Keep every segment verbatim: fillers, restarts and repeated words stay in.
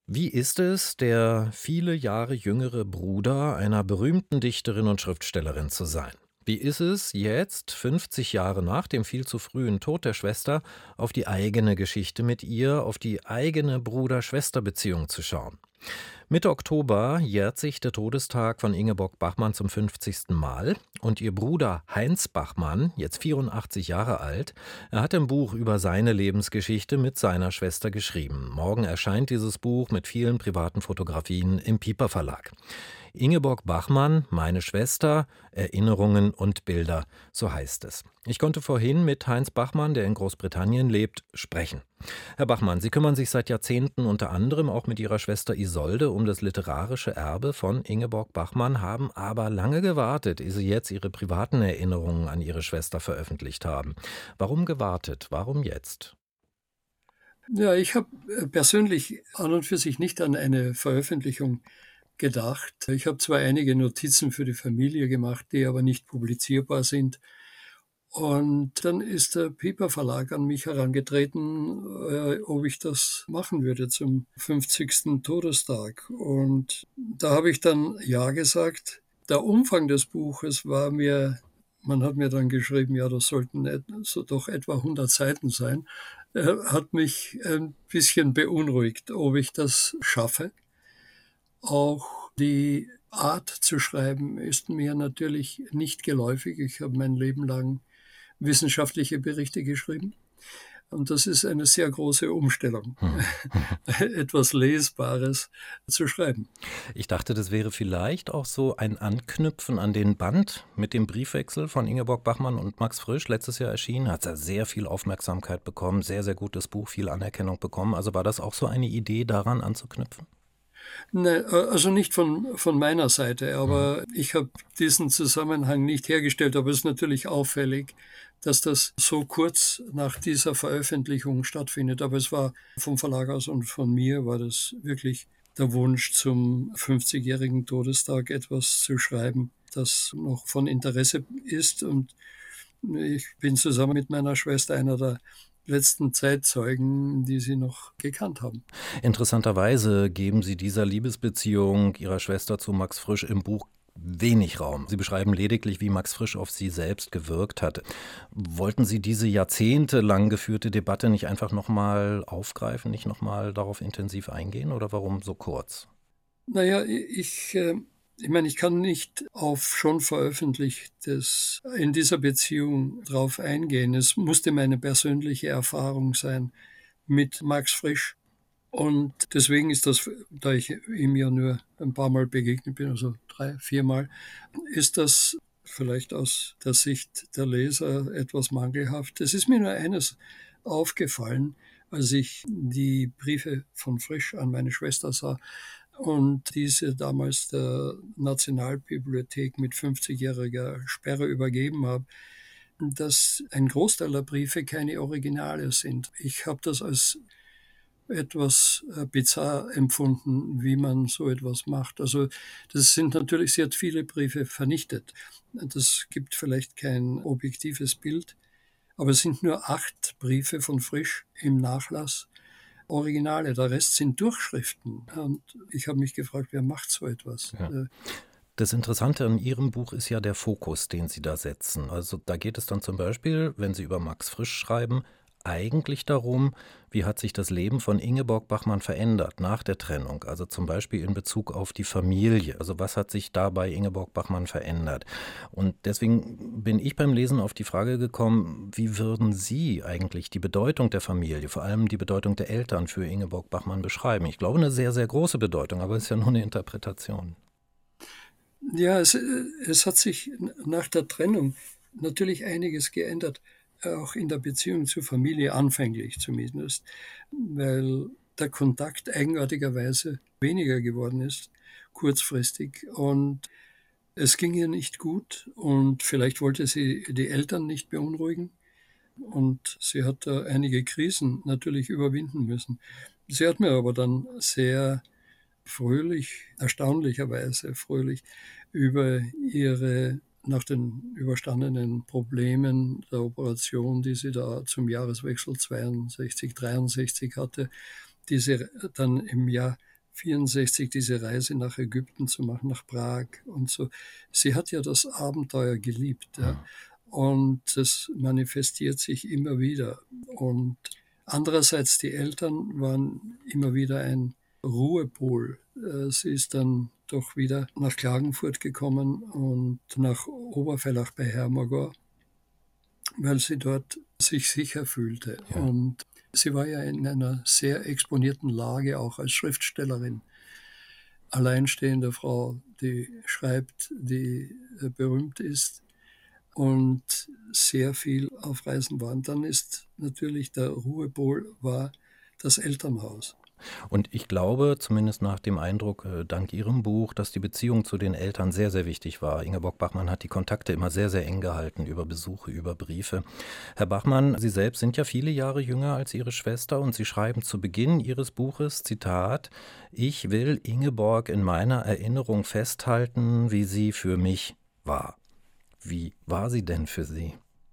Wie ist es, der viele Jahre jüngere Bruder einer berühmten Dichterin und Schriftstellerin zu sein? Wie ist es jetzt, fünfzig Jahre nach dem viel zu frühen Tod der Schwester, auf die eigene Geschichte mit ihr, auf die eigene Bruder-Schwester-Beziehung zu schauen? Mitte Oktober jährt sich der Todestag von Ingeborg Bachmann zum fünfzigsten Mal und ihr Bruder Heinz Bachmann, jetzt vierundachtzig Jahre alt, er hat ein Buch über seine Lebensgeschichte mit seiner Schwester geschrieben. Morgen erscheint dieses Buch mit vielen privaten Fotografien im Piper Verlag. Ingeborg Bachmann, meine Schwester, Erinnerungen und Bilder, so heißt es. Ich konnte vorhin mit Heinz Bachmann, der in Großbritannien lebt, sprechen. Herr Bachmann, Sie kümmern sich seit Jahrzehnten unter anderem auch mit Ihrer Schwester Isolde um das literarische Erbe von Ingeborg Bachmann, haben aber lange gewartet, ehe Sie jetzt Ihre privaten Erinnerungen an Ihre Schwester veröffentlicht haben. Warum gewartet? Warum jetzt? Ja, ich habe äh, persönlich an und für sich nicht an eine Veröffentlichung gedacht. Ich habe zwar einige Notizen für die Familie gemacht, die aber nicht publizierbar sind. Und dann ist der Piper Verlag an mich herangetreten, äh, ob ich das machen würde zum fünfzigsten Todestag. Und da habe ich dann ja gesagt. Der Umfang des Buches war mir man hat mir dann geschrieben, ja, das sollten et so doch etwa hundert Seiten sein, äh, hat mich ein bisschen beunruhigt, ob ich das schaffe. Auch die Art zu schreiben ist mir natürlich nicht geläufig. Ich habe mein Leben lang wissenschaftliche Berichte geschrieben und das ist eine sehr große Umstellung, Hm. etwas Lesbares zu schreiben. Ich dachte, das wäre vielleicht auch so ein Anknüpfen an den Band mit dem Briefwechsel von Ingeborg Bachmann und Max Frisch, letztes Jahr erschienen. Hat ja sehr viel Aufmerksamkeit bekommen, sehr, sehr gutes Buch, viel Anerkennung bekommen. Also war das auch so eine Idee, daran anzuknüpfen? Ne, äh, also nicht von von meiner Seite, Mhm. aber ich habe diesen Zusammenhang nicht hergestellt. Aber es ist natürlich auffällig, dass das so kurz nach dieser Veröffentlichung stattfindet. Aber es war vom Verlag aus und von mir war das wirklich der Wunsch, zum fünfzigjährigen Todestag etwas zu schreiben, das noch von Interesse ist. Und ich bin zusammen mit meiner Schwester einer der letzten Zeitzeugen, die sie noch gekannt haben. Interessanterweise geben Sie dieser Liebesbeziehung Ihrer Schwester zu Max Frisch im Buch wenig Raum. Sie beschreiben lediglich, wie Max Frisch auf Sie selbst gewirkt hat. Wollten Sie diese jahrzehntelang geführte Debatte nicht einfach nochmal aufgreifen, nicht nochmal darauf intensiv eingehen oder warum so kurz? Na ja, i ich, äh ich meine, ich kann nicht auf schon Veröffentlichtes in dieser Beziehung drauf eingehen. Es musste meine persönliche Erfahrung sein mit Max Frisch. Und deswegen ist das, da ich ihm ja nur ein paar Mal begegnet bin, also drei, viermal, ist das vielleicht aus der Sicht der Leser etwas mangelhaft. Es ist mir nur eines aufgefallen, als ich die Briefe von Frisch an meine Schwester sah und diese damals der Nationalbibliothek mit fünfzigjähriger Sperre übergeben habe, dass ein Großteil der Briefe keine Originale sind. Ich habe das als etwas, äh, bizarr empfunden, wie man so etwas macht. Also, das sind natürlich sie hat viele Briefe vernichtet. Das gibt vielleicht kein objektives Bild, aber es sind nur acht Briefe von Frisch im Nachlass, Originale. Der Rest sind Durchschriften. Und ich habe mich gefragt, wer macht so etwas? Ja. Äh, Das Interessante an Ihrem Buch ist ja der Fokus, den Sie da setzen. Also da geht es dann zum Beispiel, wenn Sie über Max Frisch schreiben, eigentlich darum, wie hat sich das Leben von Ingeborg Bachmann verändert nach der Trennung. Also zum Beispiel in Bezug auf die Familie. Also was hat sich da bei Ingeborg Bachmann verändert? Und deswegen bin ich beim Lesen auf die Frage gekommen, wie würden Sie eigentlich die Bedeutung der Familie, vor allem die Bedeutung der Eltern für Ingeborg Bachmann beschreiben? Ich glaube, eine sehr, sehr große Bedeutung, aber es ist ja nur eine Interpretation. ja, es, äh, es hat sich n nach der Trennung natürlich einiges geändert, auch in der Beziehung zur Familie, anfänglich zumindest, weil der Kontakt eigenartigerweise weniger geworden ist, kurzfristig. Und es ging ihr nicht gut und vielleicht wollte sie die Eltern nicht beunruhigen und sie hat da einige Krisen natürlich überwinden müssen. Sie hat mir aber dann sehr fröhlich, erstaunlicherweise fröhlich über ihre nach den überstandenen Problemen der Operation, die sie da zum Jahreswechsel zweiundsechzig, dreiundsechzig hatte, die sie dann im Jahr vierundsechzig diese Reise nach Ägypten zu machen, nach Prag und so. Sie hat ja das Abenteuer geliebt, ja. Und das manifestiert sich immer wieder. Und andererseits, die Eltern waren immer wieder ein Ruhepol. Äh, Sie ist dann doch wieder nach Klagenfurt gekommen und nach Obervellach bei Hermagor, weil sie dort sich sicher fühlte. Ja. Und sie war ja in einer sehr exponierten Lage, auch als Schriftstellerin. Alleinstehende Frau, die schreibt, die äh, berühmt ist und sehr viel auf Reisen war. Und dann ist natürlich der Ruhepol war das Elternhaus. Und ich glaube, zumindest nach dem Eindruck, äh, dank Ihrem Buch, dass die Beziehung zu den Eltern sehr, sehr wichtig war. Ingeborg Bachmann hat die Kontakte immer sehr, sehr eng gehalten über Besuche, über Briefe. Herr Bachmann, Sie selbst sind ja viele Jahre jünger als Ihre Schwester und Sie schreiben zu Beginn Ihres Buches, Zitat, ich will Ingeborg in meiner Erinnerung festhalten, wie sie für mich war. Wie war sie denn für Sie?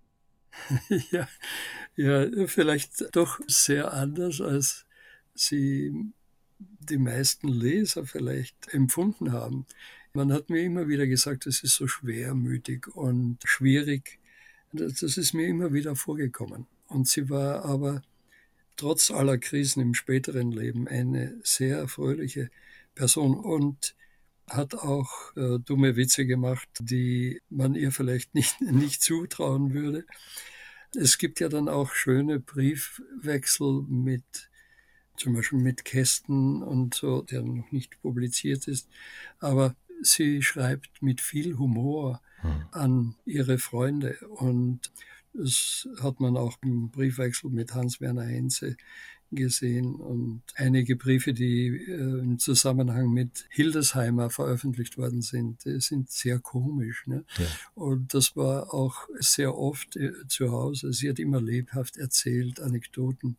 Ja, ja, vielleicht doch sehr anders, als sie die meisten Leser vielleicht empfunden haben. Man hat mir immer wieder gesagt, es ist so schwermütig und schwierig. Das das ist mir immer wieder vorgekommen. Und sie war aber trotz aller Krisen im späteren Leben eine sehr fröhliche Person und hat auch äh, dumme Witze gemacht, die man ihr vielleicht nicht, nicht zutrauen würde. Es gibt ja dann auch schöne Briefwechsel mit, zum Beispiel mit Kästen und so, der noch nicht publiziert ist. Aber sie schreibt mit viel Humor Hm. an ihre Freunde. Und das hat man auch im Briefwechsel mit Hans-Werner Henze gesehen. Und einige Briefe, die äh, im Zusammenhang mit Hildesheimer veröffentlicht worden sind, die sind sehr komisch. Ne? Ja. Und das war auch sehr oft äh, zu Hause. Sie hat immer lebhaft erzählt, Anekdoten.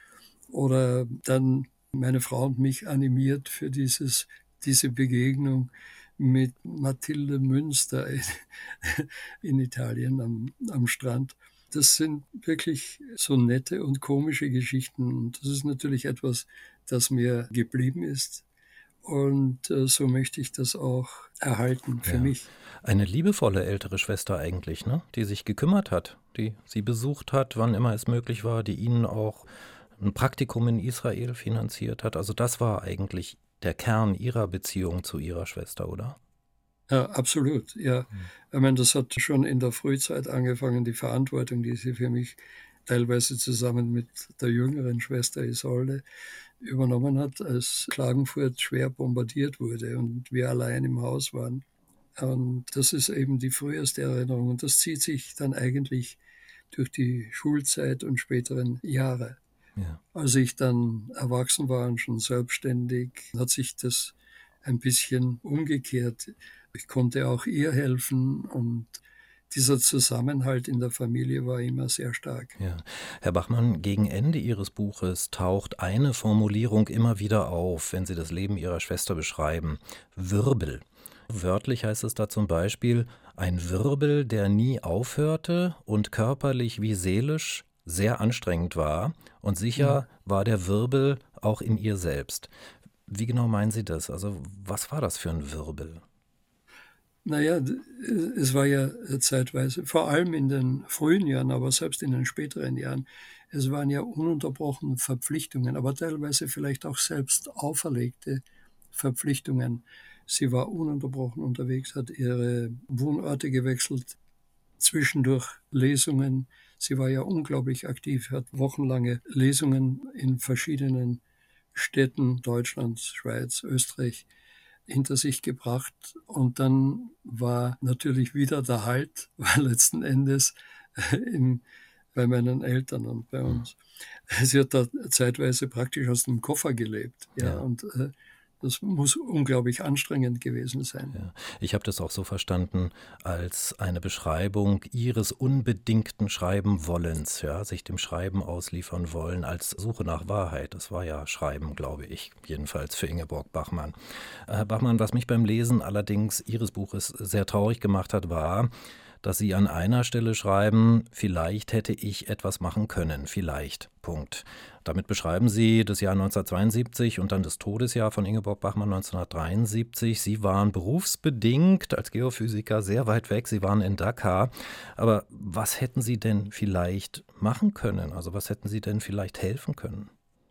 Oder dann meine Frau und mich animiert für dieses, diese Begegnung mit Mathilde Münster in, in Italien am, am Strand. Das sind wirklich so nette und komische Geschichten. Und das ist natürlich etwas, das mir geblieben ist. Und äh, so möchte ich das auch erhalten für Ja. mich. Eine liebevolle ältere Schwester eigentlich, ne? Die sich gekümmert hat, die Sie besucht hat, wann immer es möglich war, die Ihnen auch ein Praktikum in Israel finanziert hat. Also das war eigentlich der Kern Ihrer Beziehung zu Ihrer Schwester, oder? Ja, absolut, ja. Ich meine, das hat schon in der Frühzeit angefangen, die Verantwortung, die sie für mich teilweise zusammen mit der jüngeren Schwester Isolde übernommen hat, als Klagenfurt schwer bombardiert wurde und wir allein im Haus waren. Und das ist eben die früheste Erinnerung und das zieht sich dann eigentlich durch die Schulzeit und späteren Jahre. Ja. Als ich dann erwachsen war und schon selbstständig, hat sich das ein bisschen umgekehrt. Ich konnte auch ihr helfen und dieser Zusammenhalt in der Familie war immer sehr stark. Ja. Herr Bachmann, gegen Ende Ihres Buches taucht eine Formulierung immer wieder auf, wenn Sie das Leben Ihrer Schwester beschreiben. Wirbel. Wörtlich heißt es da zum Beispiel, ein Wirbel, der nie aufhörte und körperlich wie seelisch sehr anstrengend war. Und sicher war der Wirbel auch in ihr selbst. Wie genau meinen Sie das? Also was war das für ein Wirbel? Naja, es war ja zeitweise, vor allem in den frühen Jahren, aber selbst in den späteren Jahren, es waren ja ununterbrochen Verpflichtungen, aber teilweise vielleicht auch selbst auferlegte Verpflichtungen. Sie war ununterbrochen unterwegs, hat ihre Wohnorte gewechselt, zwischendurch Lesungen. Sie war ja unglaublich aktiv, hat wochenlange Lesungen in verschiedenen Städten Deutschlands, Schweiz, Österreich hinter sich gebracht. Und dann war natürlich wieder der Halt, war letzten Endes in, bei meinen Eltern und bei uns. Sie hat da zeitweise praktisch aus dem Koffer gelebt. Ja, Ja. und äh, das muss unglaublich anstrengend gewesen sein. Ja. Ich habe das auch so verstanden als eine Beschreibung Ihres unbedingten Schreiben-Wollens, ja, sich dem Schreiben ausliefern wollen als Suche nach Wahrheit. Das war ja Schreiben, glaube ich, jedenfalls für Ingeborg Bachmann. Herr Bachmann, was mich beim Lesen allerdings Ihres Buches sehr traurig gemacht hat, war, dass Sie an einer Stelle schreiben, vielleicht hätte ich etwas machen können, vielleicht, Punkt. Damit beschreiben Sie das Jahr neunzehnhundertzweiundsiebzig und dann das Todesjahr von Ingeborg Bachmann neunzehnhundertdreiundsiebzig. Sie waren berufsbedingt als Geophysiker sehr weit weg, Sie waren in Dakar. Aber was hätten Sie denn vielleicht machen können? Also was hätten Sie denn vielleicht helfen können?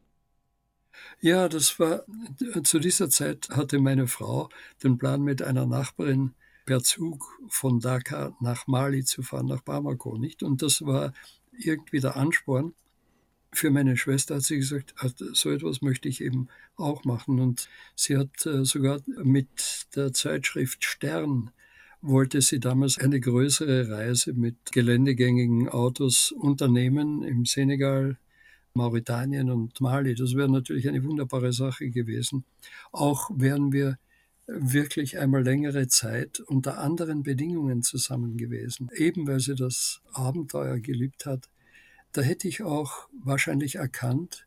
Ja, das war zu dieser Zeit hatte meine Frau den Plan, mit einer Nachbarin per Zug von Dakar nach Mali zu fahren, nach Bamako, nicht? Und das war irgendwie der Ansporn. Für meine Schwester hat sie gesagt: „Ah, so etwas möchte ich eben auch machen." Und sie hat, äh, sogar mit der Zeitschrift Stern wollte sie damals eine größere Reise mit geländegängigen Autos unternehmen im Senegal, Mauretanien und Mali. Das wäre natürlich eine wunderbare Sache gewesen. Auch wären wir wirklich einmal längere Zeit unter anderen Bedingungen zusammen gewesen, eben weil sie das Abenteuer geliebt hat. Da hätte ich auch wahrscheinlich erkannt,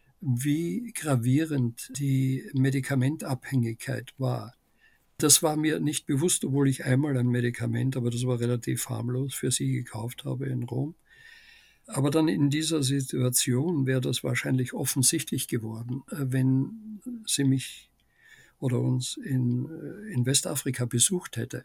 wie gravierend die Medikamentabhängigkeit war. Das war mir nicht bewusst, obwohl ich einmal ein Medikament, aber das war relativ harmlos, für sie gekauft habe in Rom. Aber dann in dieser Situation wäre das wahrscheinlich offensichtlich geworden, äh, wenn sie mich oder uns in, äh, in Westafrika besucht hätte.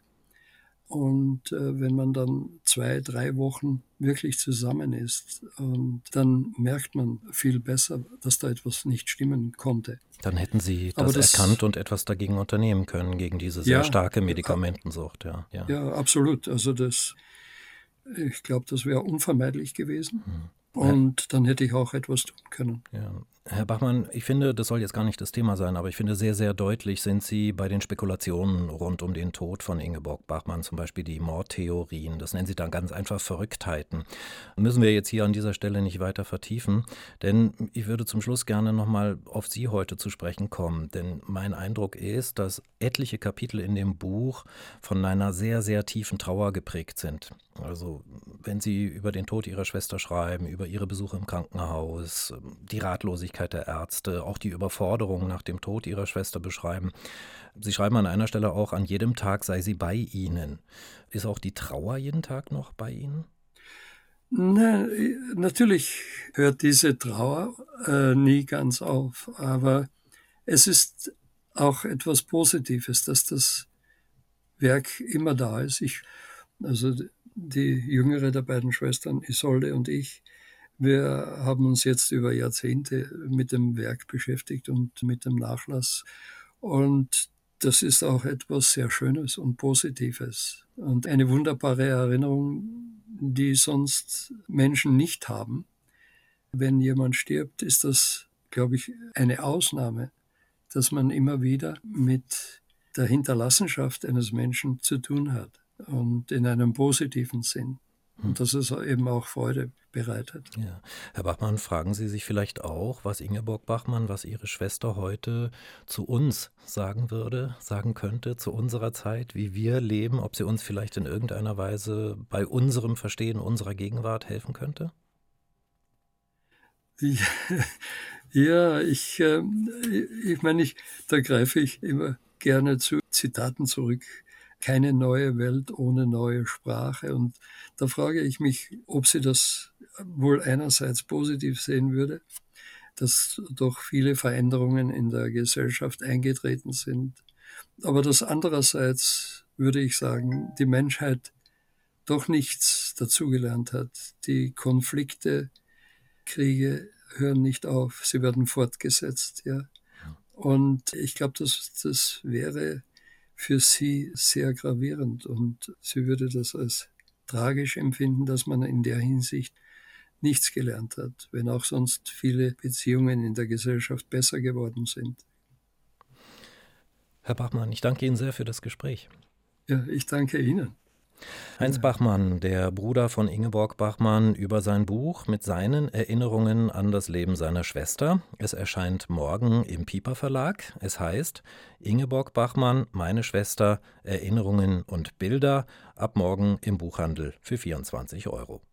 Und äh, wenn man dann zwei, drei Wochen wirklich zusammen ist, und dann merkt man viel besser, dass da etwas nicht stimmen konnte. Dann hätten Sie Aber das das, erkannt und etwas dagegen unternehmen können, gegen diese sehr ja, starke a- Medikamentensucht. Ja, ja. ja, absolut. Also das, ich glaube, das wäre unvermeidlich gewesen. Hm. Ja, Und dann hätte ich auch etwas tun können. ja. Herr Bachmann, ich finde, das soll jetzt gar nicht das Thema sein, aber ich finde, sehr, sehr deutlich sind Sie bei den Spekulationen rund um den Tod von Ingeborg Bachmann, zum Beispiel die Mordtheorien. Das nennen Sie dann ganz einfach Verrücktheiten. Müssen wir jetzt hier an dieser Stelle nicht weiter vertiefen, denn ich würde zum Schluss gerne nochmal auf Sie heute zu sprechen kommen, denn mein Eindruck ist, dass etliche Kapitel in dem Buch von einer sehr, sehr tiefen Trauer geprägt sind. Also wenn Sie über den Tod Ihrer Schwester schreiben, über Ihre Besuche im Krankenhaus, die Ratlosigkeit der Ärzte, auch die Überforderung nach dem Tod Ihrer Schwester beschreiben. Sie schreiben an einer Stelle auch, an jedem Tag sei sie bei Ihnen. Ist auch die Trauer jeden Tag noch bei Ihnen? Na, natürlich hört diese Trauer äh, nie ganz auf, aber es ist auch etwas Positives, dass das Werk immer da ist. Ich, also die jüngere der beiden Schwestern, Isolde und ich, wir haben uns jetzt über Jahrzehnte mit dem Werk beschäftigt und mit dem Nachlass. Und das ist auch etwas sehr Schönes und Positives und eine wunderbare Erinnerung, die sonst Menschen nicht haben. Wenn jemand stirbt, ist das, glaube ich, eine Ausnahme, dass man immer wieder mit der Hinterlassenschaft eines Menschen zu tun hat und in einem positiven Sinn. Und dass es eben auch Freude bereitet. Ja. Herr Bachmann, fragen Sie sich vielleicht auch, was Ingeborg Bachmann, was Ihre Schwester heute zu uns sagen würde, sagen könnte, zu unserer Zeit, wie wir leben, ob sie uns vielleicht in irgendeiner Weise bei unserem Verstehen unserer Gegenwart helfen könnte? Ja, ja ich, äh, ich meine, ich, da greife ich immer gerne zu Zitaten zurück. Keine neue Welt ohne neue Sprache. Und da frage ich mich, ob sie das wohl einerseits positiv sehen würde, dass doch viele Veränderungen in der Gesellschaft eingetreten sind. Aber dass andererseits, würde ich sagen, die Menschheit doch nichts dazugelernt hat. Die Konflikte, Kriege hören nicht auf, sie werden fortgesetzt. Ja. Und ich glaube, das, das wäre für sie sehr gravierend und sie würde das als tragisch empfinden, dass man in der Hinsicht nichts gelernt hat, wenn auch sonst viele Beziehungen in der Gesellschaft besser geworden sind. Herr Bachmann, ich danke Ihnen sehr für das Gespräch. Ja, ich danke Ihnen. Heinz Bachmann, der Bruder von Ingeborg Bachmann, über sein Buch mit seinen Erinnerungen an das Leben seiner Schwester. Es erscheint morgen im Piper Verlag. Es heißt Ingeborg Bachmann, meine Schwester, Erinnerungen und Bilder, ab morgen im Buchhandel für vierundzwanzig Euro.